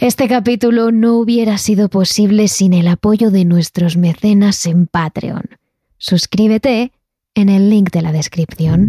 Este capítulo no hubiera sido posible sin el apoyo de nuestros mecenas en Patreon. Suscríbete en el link de la descripción.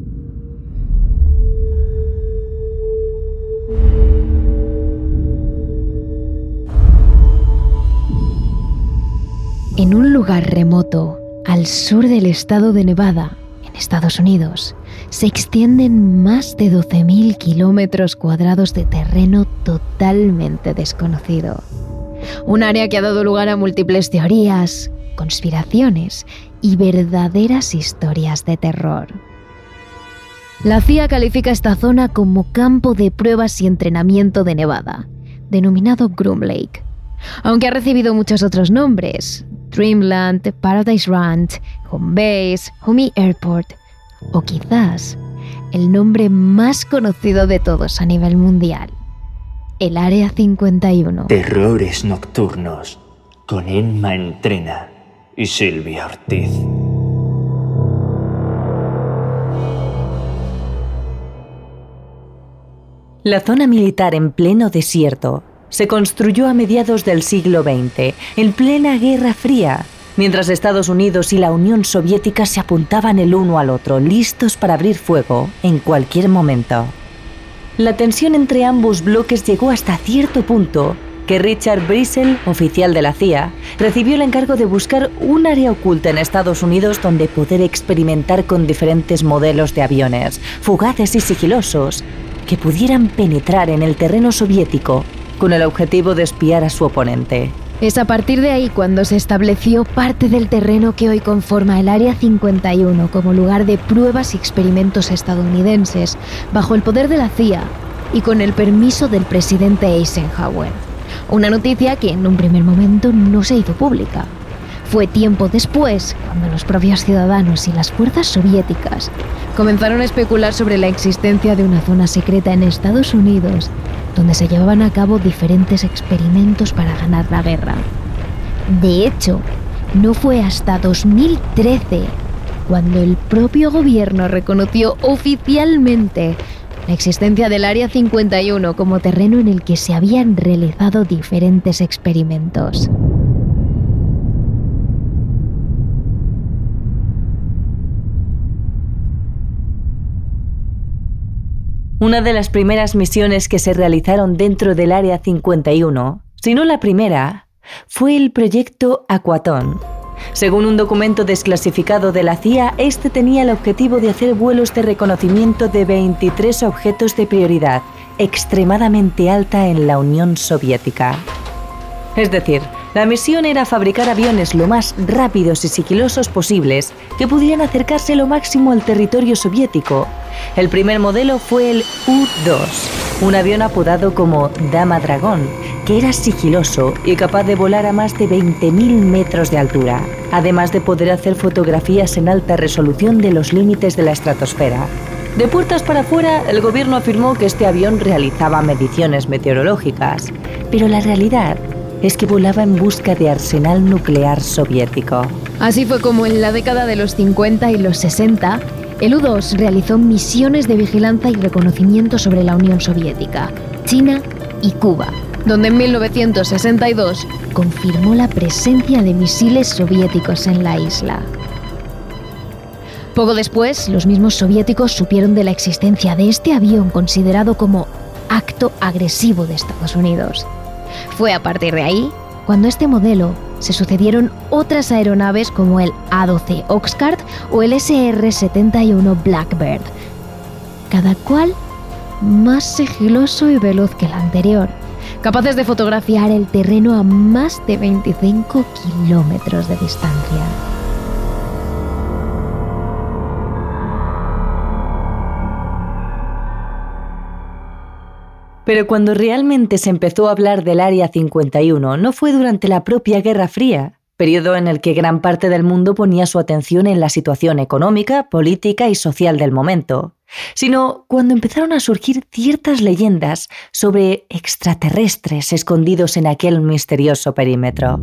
En un lugar remoto, al sur del estado de Nevada, en Estados Unidos, se extienden más de 12.000 kilómetros cuadrados de terreno totalmente desconocido. Un área que ha dado lugar a múltiples teorías, conspiraciones y verdaderas historias de terror. La CIA califica esta zona como campo de pruebas y entrenamiento de Nevada, denominado Groom Lake, aunque ha recibido muchos otros nombres: Dreamland, Paradise Ranch, Home Base, Homey Airport, o quizás el nombre más conocido de todos a nivel mundial, el Área 51. Terrores nocturnos, con Emma Entrena y Silvia Ortiz. La zona militar en pleno desierto se construyó a mediados del siglo XX, en plena Guerra Fría, mientras Estados Unidos y la Unión Soviética se apuntaban el uno al otro, listos para abrir fuego en cualquier momento. La tensión entre ambos bloques llegó hasta cierto punto que Richard Brissell, oficial de la CIA, recibió el encargo de buscar un área oculta en Estados Unidos donde poder experimentar con diferentes modelos de aviones, fugaces y sigilosos, que pudieran penetrar en el terreno soviético con el objetivo de espiar a su oponente. Es a partir de ahí cuando se estableció parte del terreno que hoy conforma el Área 51 como lugar de pruebas y experimentos estadounidenses, bajo el poder de la CIA y con el permiso del presidente Eisenhower. Una noticia que en un primer momento no se hizo pública. Fue tiempo después cuando los propios ciudadanos y las fuerzas soviéticas comenzaron a especular sobre la existencia de una zona secreta en Estados Unidos donde se llevaban a cabo diferentes experimentos para ganar la guerra. De hecho, no fue hasta 2013 cuando el propio gobierno reconoció oficialmente la existencia del Área 51 como terreno en el que se habían realizado diferentes experimentos. Una de las primeras misiones que se realizaron dentro del Área 51, si no la primera, fue el proyecto Aquatón. Según un documento desclasificado de la CIA, este tenía el objetivo de hacer vuelos de reconocimiento de 23 objetos de prioridad extremadamente alta en la Unión Soviética. Es decir, la misión era fabricar aviones lo más rápidos y sigilosos posibles que pudieran acercarse lo máximo al territorio soviético. El primer modelo fue el U-2, un avión apodado como Dama Dragón, que era sigiloso y capaz de volar a más de 20.000 metros de altura, además de poder hacer fotografías en alta resolución de los límites de la estratosfera. De puertas para afuera, el gobierno afirmó que este avión realizaba mediciones meteorológicas, pero la realidad es que volaba en busca de arsenal nuclear soviético. Así fue como en la década de los 50 y los 60, el U-2 realizó misiones de vigilancia y reconocimiento sobre la Unión Soviética, China y Cuba, donde en 1962 confirmó la presencia de misiles soviéticos en la isla. Poco después, los mismos soviéticos supieron de la existencia de este avión considerado como acto agresivo de Estados Unidos. Fue a partir de ahí cuando este modelo se sucedieron otras aeronaves como el A-12 Oxcart o el SR-71 Blackbird, cada cual más sigiloso y veloz que el anterior, capaces de fotografiar el terreno a más de 25 kilómetros de distancia. Pero cuando realmente se empezó a hablar del Área 51 no fue durante la propia Guerra Fría, periodo en el que gran parte del mundo ponía su atención en la situación económica, política y social del momento, sino cuando empezaron a surgir ciertas leyendas sobre extraterrestres escondidos en aquel misterioso perímetro.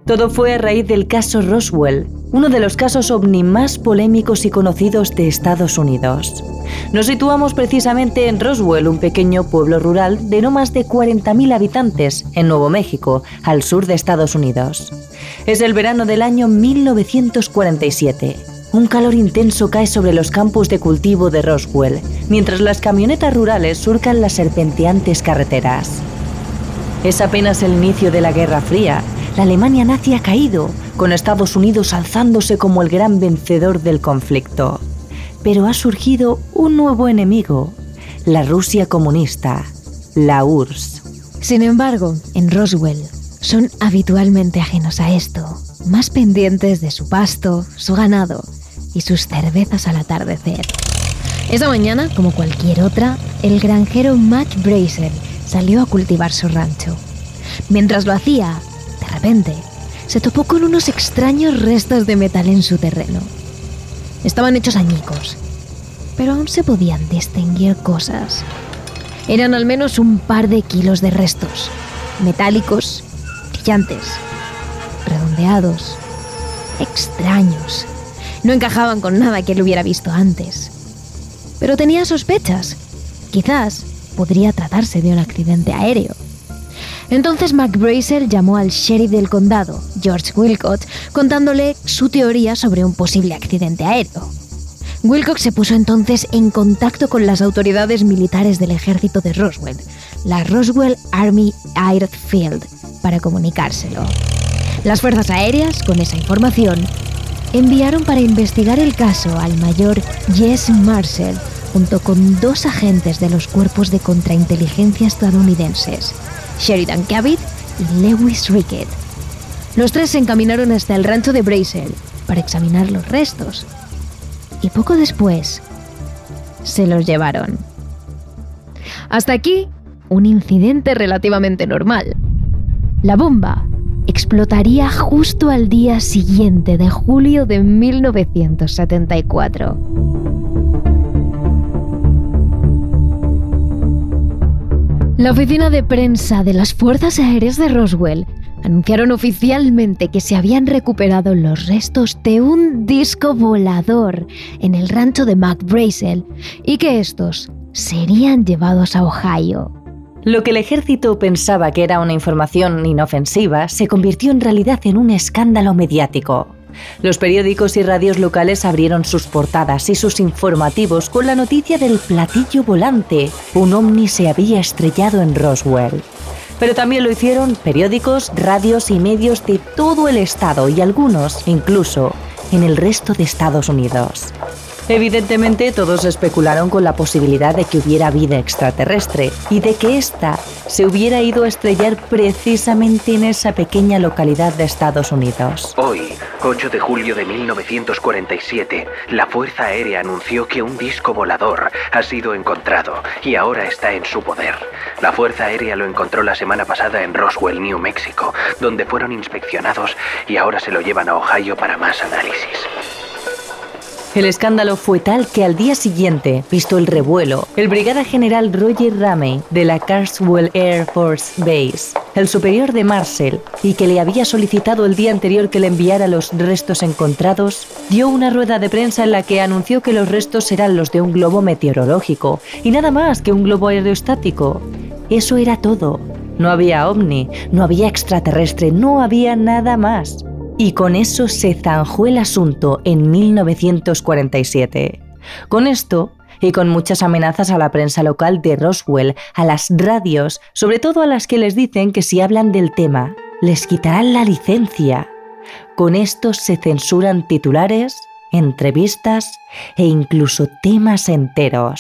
Todo fue a raíz del caso Roswell, uno de los casos ovni más polémicos y conocidos de Estados Unidos. Nos situamos precisamente en Roswell, un pequeño pueblo rural de no más de 40.000 habitantes, en Nuevo México, al sur de Estados Unidos. Es el verano del año 1947. Un calor intenso cae sobre los campos de cultivo de Roswell, mientras las camionetas rurales surcan las serpenteantes carreteras. Es apenas el inicio de la Guerra Fría. La Alemania nazi ha caído, con Estados Unidos alzándose como el gran vencedor del conflicto. Pero ha surgido un nuevo enemigo, la Rusia comunista, la URSS. Sin embargo, en Roswell son habitualmente ajenos a esto, más pendientes de su pasto, su ganado y sus cervezas al atardecer. Esa mañana, como cualquier otra, el granjero Mac Brazel salió a cultivar su rancho. Mientras lo hacía, de repente, se topó con unos extraños restos de metal en su terreno. Estaban hechos añicos, pero aún se podían distinguir cosas. Eran al menos un par de kilos de restos, metálicos, brillantes, redondeados, extraños. No encajaban con nada que él hubiera visto antes. Pero tenía sospechas. Quizás podría tratarse de un accidente aéreo. Entonces Mac Brazel llamó al sheriff del condado, George Wilcott, contándole su teoría sobre un posible accidente aéreo. Wilcott se puso entonces en contacto con las autoridades militares del ejército de Roswell, la Roswell Army Airfield, para comunicárselo. Las fuerzas aéreas, con esa información, enviaron para investigar el caso al mayor Jesse Marcel, junto con 2 agentes de los cuerpos de contrainteligencia estadounidenses, Sheridan Cavitt y Lewis Rickett. Los 3 se encaminaron hasta el rancho de Brazel para examinar los restos. Y poco después, se los llevaron. Hasta aquí, un incidente relativamente normal. La bomba explotaría justo al día siguiente de julio de 1974. La oficina de prensa de las Fuerzas Aéreas de Roswell anunciaron oficialmente que se habían recuperado los restos de un disco volador en el rancho de Mac Brazel y que estos serían llevados a Ohio. Lo que el ejército pensaba que era una información inofensiva se convirtió en realidad en un escándalo mediático. Los periódicos y radios locales abrieron sus portadas y sus informativos con la noticia del platillo volante. Un ovni se había estrellado en Roswell. Pero también lo hicieron periódicos, radios y medios de todo el estado y algunos, incluso, en el resto de Estados Unidos. Evidentemente, todos especularon con la posibilidad de que hubiera vida extraterrestre y de que ésta se hubiera ido a estrellar precisamente en esa pequeña localidad de Estados Unidos. Hoy, 8 de julio de 1947, la Fuerza Aérea anunció que un disco volador ha sido encontrado y ahora está en su poder. La Fuerza Aérea lo encontró la semana pasada en Roswell, New México, donde fueron inspeccionados y ahora se lo llevan a Ohio para más análisis. El escándalo fue tal que al día siguiente, visto el revuelo, el brigada general Roger Ramey de la Carswell Air Force Base, el superior de Marcel, y que le había solicitado el día anterior que le enviara los restos encontrados, dio una rueda de prensa en la que anunció que los restos eran los de un globo meteorológico y nada más que un globo aerostático. Eso era todo. No había ovni, no había extraterrestre, no había nada más. Y con eso se zanjó el asunto en 1947. Con esto, y con muchas amenazas a la prensa local de Roswell, a las radios, sobre todo a las que les dicen que si hablan del tema, les quitarán la licencia. Con esto se censuran titulares, entrevistas e incluso temas enteros.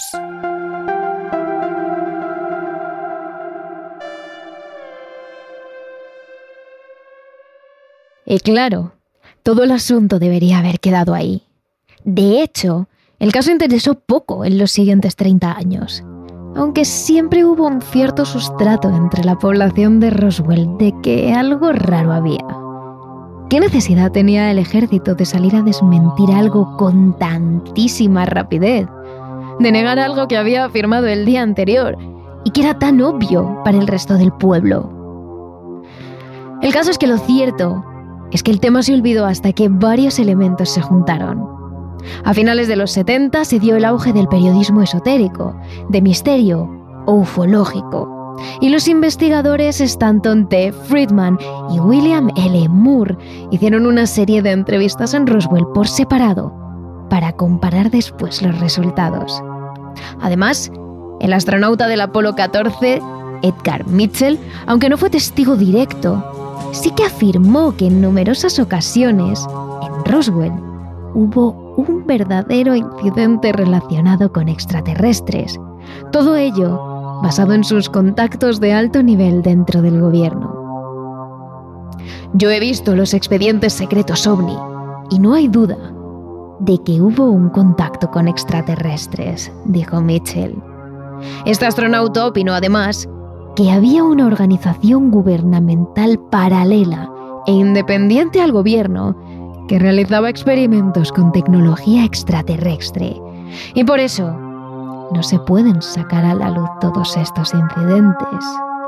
Y claro, todo el asunto debería haber quedado ahí. De hecho, el caso interesó poco en los siguientes 30 años, aunque siempre hubo un cierto sustrato entre la población de Roswell de que algo raro había. ¿Qué necesidad tenía el ejército de salir a desmentir algo con tantísima rapidez? De negar algo que había afirmado el día anterior y que era tan obvio para el resto del pueblo. El caso es que lo cierto es que el tema se olvidó hasta que varios elementos se juntaron. A finales de los 70 se dio el auge del periodismo esotérico, de misterio o ufológico, y los investigadores Stanton T. Friedman y William L. Moore hicieron una serie de entrevistas en Roswell por separado para comparar después los resultados. Además, el astronauta del Apolo 14, Edgar Mitchell, aunque no fue testigo directo, sí que afirmó que en numerosas ocasiones, en Roswell, hubo un verdadero incidente relacionado con extraterrestres. Todo ello basado en sus contactos de alto nivel dentro del gobierno. Yo he visto los expedientes secretos OVNI y no hay duda de que hubo un contacto con extraterrestres, dijo Mitchell. Este astronauta opinó además que había una organización gubernamental paralela e independiente al gobierno que realizaba experimentos con tecnología extraterrestre, y por eso no se pueden sacar a la luz todos estos incidentes.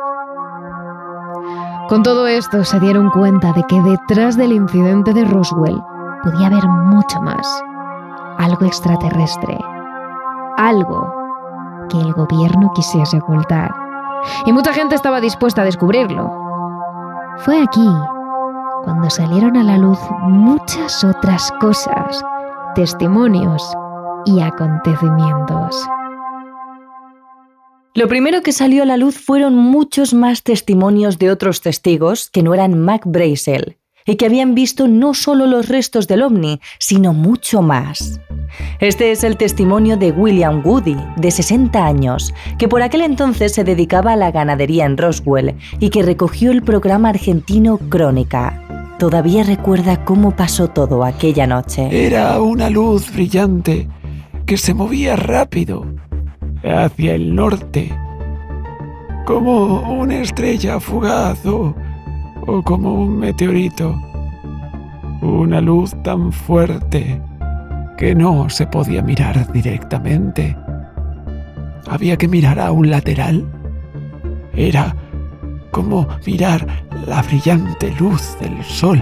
Con todo esto se dieron cuenta de que detrás del incidente de Roswell podía haber mucho más, algo extraterrestre, algo que el gobierno quisiese ocultar, y mucha gente estaba dispuesta a descubrirlo. Fue aquí cuando salieron a la luz muchas otras cosas, testimonios y acontecimientos. Lo primero que salió a la luz fueron muchos más testimonios de otros testigos que no eran Mac Brazel y que habían visto no solo los restos del ovni, sino mucho más. Este es el testimonio de William Woody, de 60 años, que por aquel entonces se dedicaba a la ganadería en Roswell y que recogió el programa argentino Crónica. Todavía recuerda cómo pasó todo aquella noche. Era una luz brillante que se movía rápido hacia el norte, como una estrella fugaz o como un meteorito. Una luz tan fuerte que no se podía mirar directamente. Había que mirar a un lateral. Era como mirar la brillante luz del sol.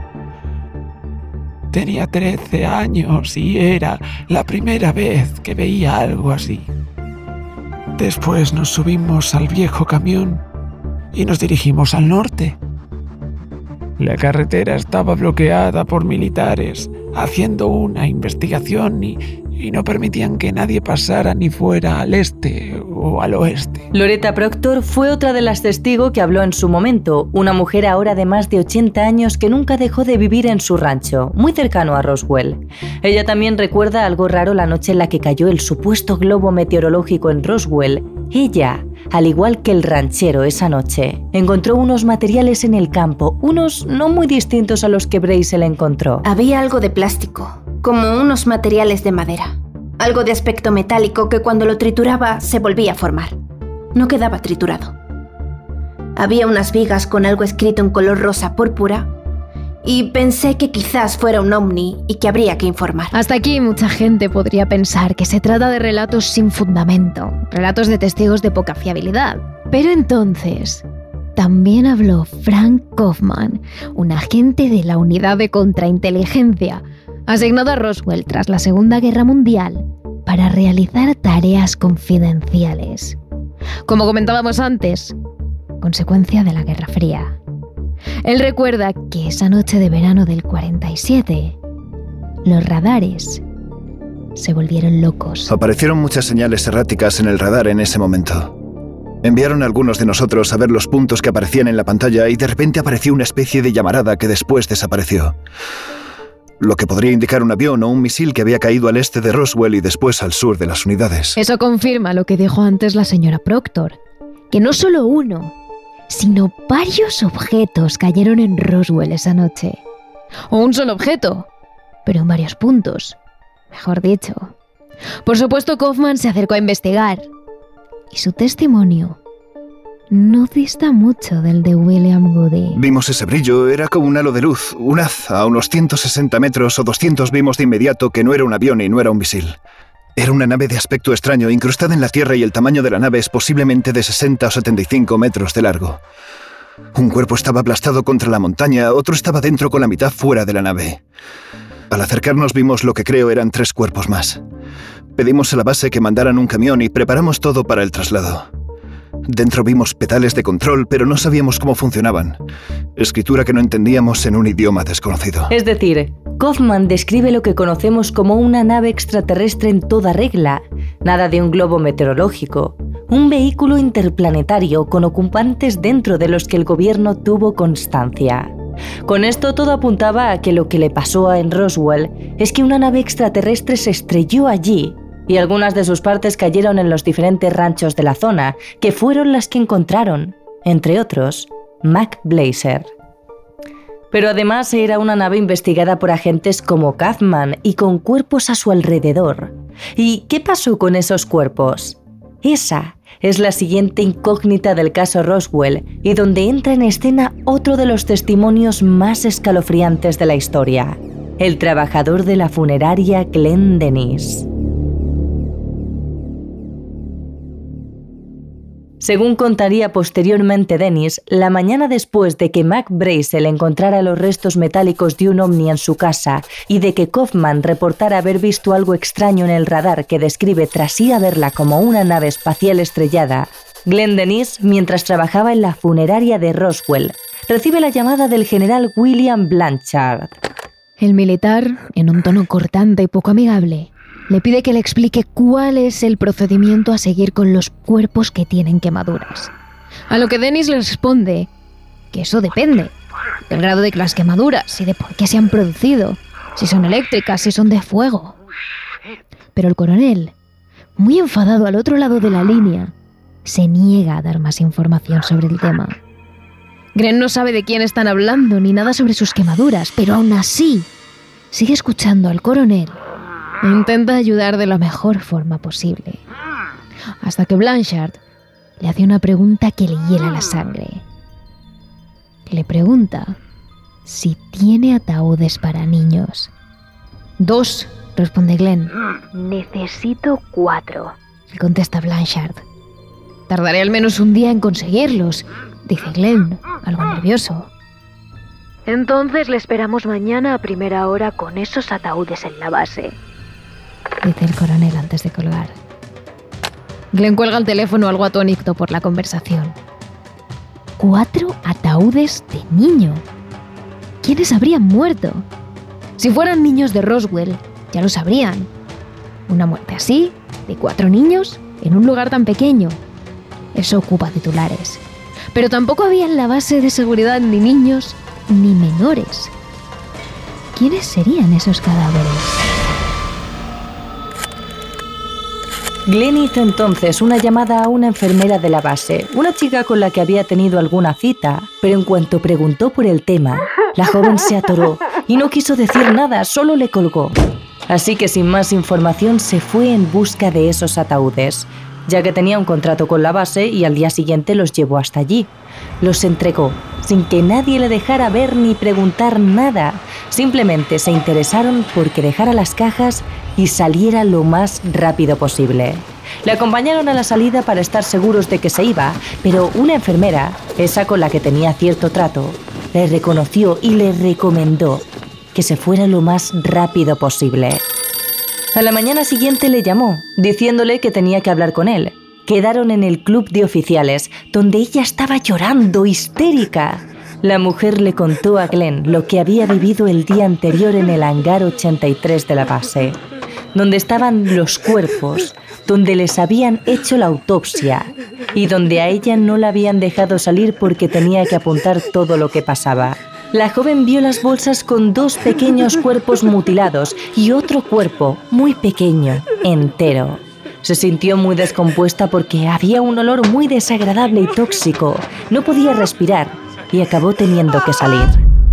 Tenía 13 años y era la primera vez que veía algo así. Después nos subimos al viejo camión y nos dirigimos al norte. La carretera estaba bloqueada por militares haciendo una investigación y no permitían que nadie pasara ni fuera al este o al oeste. Loretta Proctor fue otra de las testigos que habló en su momento, una mujer ahora de más de 80 años que nunca dejó de vivir en su rancho, muy cercano a Roswell. Ella también recuerda algo raro la noche en la que cayó el supuesto globo meteorológico en Roswell. Ella, al igual que el ranchero esa noche, encontró unos materiales en el campo, unos no muy distintos a los que Brazel encontró. Había algo de plástico, como unos materiales de madera. Algo de aspecto metálico que cuando lo trituraba se volvía a formar. No quedaba triturado. Había unas vigas con algo escrito en color rosa púrpura y pensé que quizás fuera un ovni y que habría que informar. Hasta aquí mucha gente podría pensar que se trata de relatos sin fundamento, relatos de testigos de poca fiabilidad. Pero entonces también habló Frank Kaufman, un agente de la Unidad de Contrainteligencia, asignado a Roswell tras la Segunda Guerra Mundial para realizar tareas confidenciales. Como comentábamos antes, consecuencia de la Guerra Fría. Él recuerda que esa noche de verano del 47, los radares se volvieron locos. Aparecieron muchas señales erráticas en el radar en ese momento. Enviaron a algunos de nosotros a ver los puntos que aparecían en la pantalla y de repente apareció una especie de llamarada que después desapareció. Lo que podría indicar un avión o un misil que había caído al este de Roswell y después al sur de las unidades. Eso confirma lo que dijo antes la señora Proctor, que no solo uno, sino varios objetos cayeron en Roswell esa noche. O un solo objeto, pero en varios puntos, mejor dicho. Por supuesto, Kaufman se acercó a investigar, y su testimonio no dista mucho del de William Woody. Vimos ese brillo, era como un halo de luz, un haz a unos 160 metros o 200 vimos de inmediato que no era un avión y no era un misil. Era una nave de aspecto extraño, incrustada en la tierra y el tamaño de la nave es posiblemente de 60 o 75 metros de largo. Un cuerpo estaba aplastado contra la montaña, otro estaba dentro con la mitad fuera de la nave. Al acercarnos vimos lo que creo eran 3 cuerpos más. Pedimos a la base que mandaran un camión y preparamos todo para el traslado. Dentro vimos pedales de control, pero no sabíamos cómo funcionaban. Escritura que no entendíamos en un idioma desconocido. Es decir, Kaufman describe lo que conocemos como una nave extraterrestre en toda regla. Nada de un globo meteorológico. Un vehículo interplanetario con ocupantes dentro de los que el gobierno tuvo constancia. Con esto todo apuntaba a que lo que le pasó en Roswell es que una nave extraterrestre se estrelló allí y algunas de sus partes cayeron en los diferentes ranchos de la zona, que fueron las que encontraron, entre otros, Mac Blazer. Pero además era una nave investigada por agentes como Kaufman y con cuerpos a su alrededor. ¿Y qué pasó con esos cuerpos? Esa es la siguiente incógnita del caso Roswell y donde entra en escena otro de los testimonios más escalofriantes de la historia, el trabajador de la funeraria Glenn Dennis. Según contaría posteriormente Dennis, la mañana después de que Mac Brazel encontrara los restos metálicos de un ovni en su casa y de que Kaufman reportara haber visto algo extraño en el radar que describe tras ir a verla como una nave espacial estrellada, Glenn Dennis, mientras trabajaba en la funeraria de Roswell, recibe la llamada del general William Blanchard. El militar, en un tono cortante y poco amigable, le pide que le explique cuál es el procedimiento a seguir con los cuerpos que tienen quemaduras. A lo que Dennis le responde que eso depende del grado de las quemaduras y de por qué se han producido, si son eléctricas, si son de fuego. Pero el coronel, muy enfadado al otro lado de la línea, se niega a dar más información sobre el tema. Glenn no sabe de quién están hablando ni nada sobre sus quemaduras, pero aún así sigue escuchando al coronel e intenta ayudar de la mejor forma posible. Hasta que Blanchard le hace una pregunta que le hiela la sangre. Le pregunta si tiene ataúdes para niños. 2, responde Glenn. Necesito 4, le contesta Blanchard. Tardaré al menos un día en conseguirlos, dice Glenn, algo nervioso. Entonces le esperamos mañana a primera hora con esos ataúdes en la base, dice el coronel antes de colgar. Glenn cuelga el teléfono algo atónito por la conversación. 4 ataúdes de niño. ¿Quiénes habrían muerto? Si fueran niños de Roswell, ya lo sabrían. Una muerte así, de 4 niños, en un lugar tan pequeño. Eso ocupa titulares. Pero tampoco había en la base de seguridad ni niños ni menores. ¿Quiénes serían esos cadáveres? Glenn hizo entonces una llamada a una enfermera de la base, una chica con la que había tenido alguna cita, pero en cuanto preguntó por el tema, la joven se atoró y no quiso decir nada, solo le colgó. Así que sin más información se fue en busca de esos ataúdes, ya que tenía un contrato con la base y al día siguiente los llevó hasta allí. Los entregó, sin que nadie le dejara ver ni preguntar nada. Simplemente se interesaron porque dejara las cajas y saliera lo más rápido posible. Le acompañaron a la salida para estar seguros de que se iba, pero una enfermera, esa con la que tenía cierto trato, le reconoció y le recomendó que se fuera lo más rápido posible. A la mañana siguiente le llamó, diciéndole que tenía que hablar con él. Quedaron en el club de oficiales, donde ella estaba llorando, histérica. La mujer le contó a Glenn lo que había vivido el día anterior en el hangar 83 de la base, donde estaban los cuerpos, donde les habían hecho la autopsia y donde a ella no la habían dejado salir porque tenía que apuntar todo lo que pasaba. La joven vio las bolsas con 2 pequeños cuerpos mutilados y otro cuerpo muy pequeño, entero. Se sintió muy descompuesta porque había un olor muy desagradable y tóxico. No podía respirar y acabó teniendo que salir.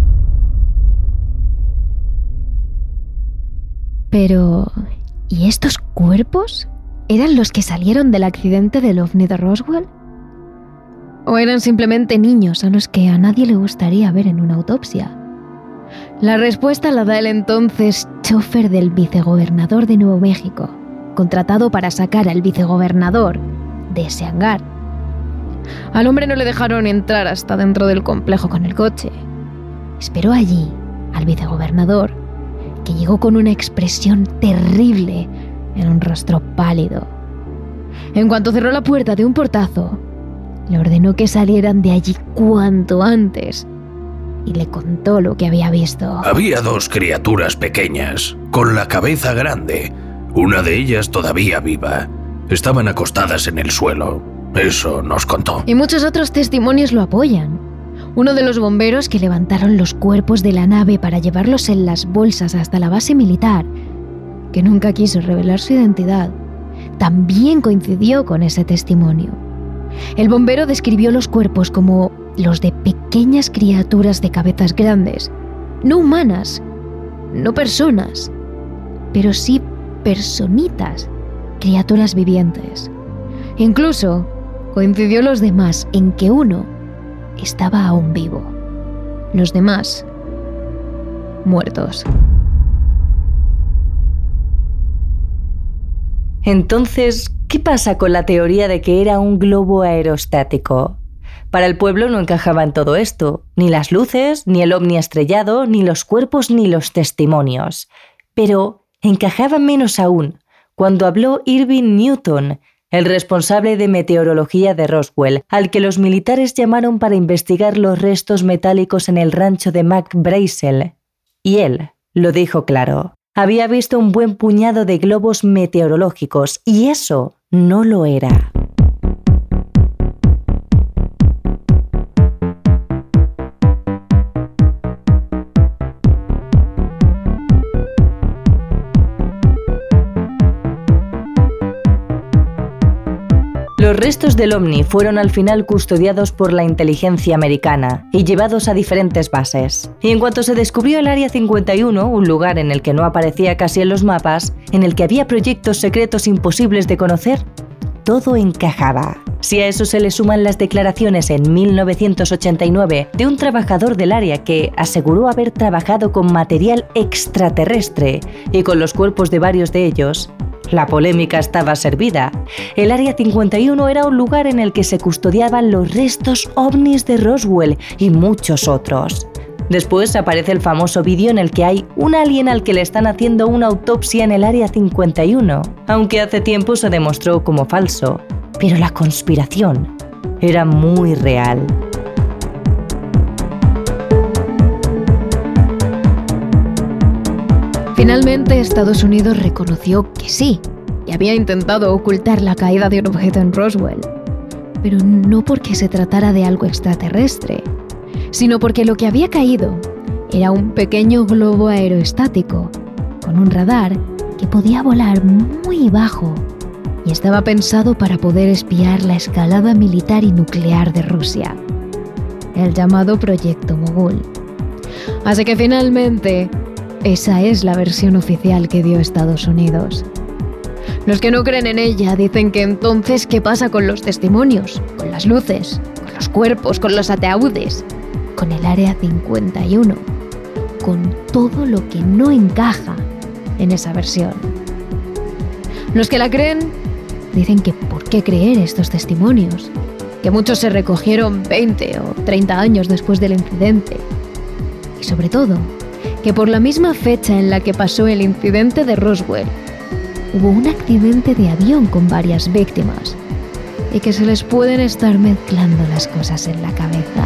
Pero, ¿y estos cuerpos? ¿Eran los que salieron del accidente del ovni de Roswell? ¿O eran simplemente niños a los que a nadie le gustaría ver en una autopsia? La respuesta la da el entonces chofer del vicegobernador de Nuevo México, contratado para sacar al vicegobernador de ese hangar. Al hombre no le dejaron entrar hasta dentro del complejo con el coche. Esperó allí al vicegobernador, que llegó con una expresión terrible en un rostro pálido. En cuanto cerró la puerta de un portazo, le ordenó que salieran de allí cuanto antes y le contó lo que había visto. Había 2 criaturas pequeñas, con la cabeza grande, una de ellas todavía viva. Estaban acostadas en el suelo. Eso nos contó. Y muchos otros testimonios lo apoyan. Uno de los bomberos que levantaron los cuerpos de la nave para llevarlos en las bolsas hasta la base militar, que nunca quiso revelar su identidad, también coincidió con ese testimonio. El bombero describió los cuerpos como los de pequeñas criaturas de cabezas grandes, no humanas, no personas, pero sí personitas, criaturas vivientes. Incluso coincidió los demás en que uno estaba aún vivo, los demás muertos. Entonces, ¿qué pasa con la teoría de que era un globo aerostático? Para el pueblo no encajaba en todo esto, ni las luces, ni el ovni estrellado, ni los cuerpos, ni los testimonios. Pero encajaba menos aún cuando habló Irving Newton, el responsable de meteorología de Roswell, al que los militares llamaron para investigar los restos metálicos en el rancho de McBrazel. Y él lo dijo claro. Había visto un buen puñado de globos meteorológicos y eso no lo era. Los restos del ovni fueron al final custodiados por la inteligencia americana y llevados a diferentes bases. Y en cuanto se descubrió el Área 51, un lugar en el que no aparecía casi en los mapas, en el que había proyectos secretos imposibles de conocer, todo encajaba. Si a eso se le suman las declaraciones en 1989 de un trabajador del área que aseguró haber trabajado con material extraterrestre y con los cuerpos de varios de ellos, la polémica estaba servida. El Área 51 era un lugar en el que se custodiaban los restos ovnis de Roswell y muchos otros. Después aparece el famoso vídeo en el que hay un alien al que le están haciendo una autopsia en el Área 51, aunque hace tiempo se demostró como falso. Pero la conspiración era muy real. Finalmente, Estados Unidos reconoció que sí, que había intentado ocultar la caída de un objeto en Roswell, pero no porque se tratara de algo extraterrestre, sino porque lo que había caído era un pequeño globo aerostático con un radar que podía volar muy bajo y estaba pensado para poder espiar la escalada militar y nuclear de Rusia, el llamado Proyecto Mogul. Así que finalmente, esa es la versión oficial que dio Estados Unidos. Los que no creen en ella dicen que entonces, ¿qué pasa con los testimonios? Con las luces, con los cuerpos, con los ataúdes, con el Área 51, con todo lo que no encaja en esa versión. Los que la creen dicen que ¿por qué creer estos testimonios? Que muchos se recogieron 20 o 30 años después del incidente. Y sobre todo, que por la misma fecha en la que pasó el incidente de Roswell, hubo un accidente de avión con varias víctimas y que se les pueden estar mezclando las cosas en la cabeza.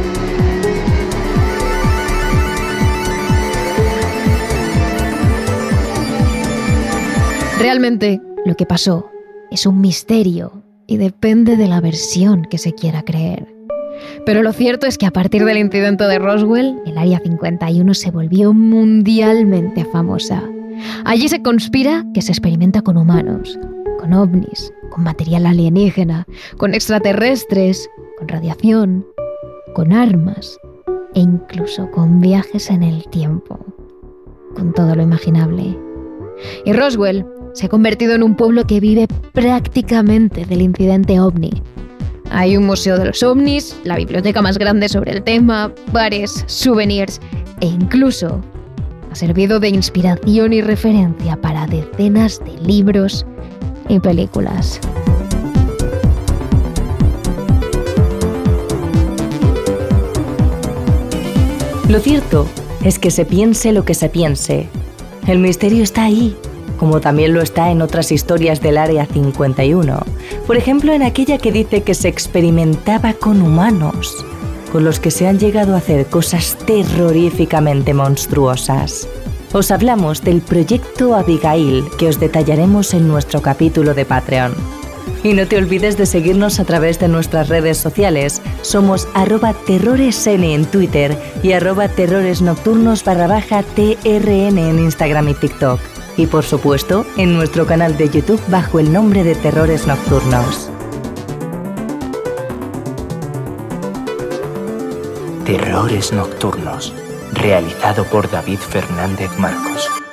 Realmente, lo que pasó es un misterio y depende de la versión que se quiera creer. Pero lo cierto es que a partir del incidente de Roswell, el Área 51 se volvió mundialmente famosa. Allí se conspira que se experimenta con humanos, con ovnis, con material alienígena, con extraterrestres, con radiación, con armas e incluso con viajes en el tiempo, con todo lo imaginable. Y Roswell se ha convertido en un pueblo que vive prácticamente del incidente ovni. Hay un museo de los ovnis, la biblioteca más grande sobre el tema, bares, souvenirs e incluso ha servido de inspiración y referencia para decenas de libros y películas. Lo cierto es que se piense lo que se piense, el misterio está ahí, como también lo está en otras historias del Área 51. Por ejemplo, en aquella que dice que se experimentaba con humanos, con los que se han llegado a hacer cosas terroríficamente monstruosas. Os hablamos del proyecto Abigail, que os detallaremos en nuestro capítulo de Patreon. Y no te olvides de seguirnos a través de nuestras redes sociales. Somos @terroresn en Twitter y @terroresnocturnos_TRN en Instagram y TikTok. Y por supuesto, en nuestro canal de YouTube bajo el nombre de Terrores Nocturnos. Terrores Nocturnos, realizado por David Fernández Marcos.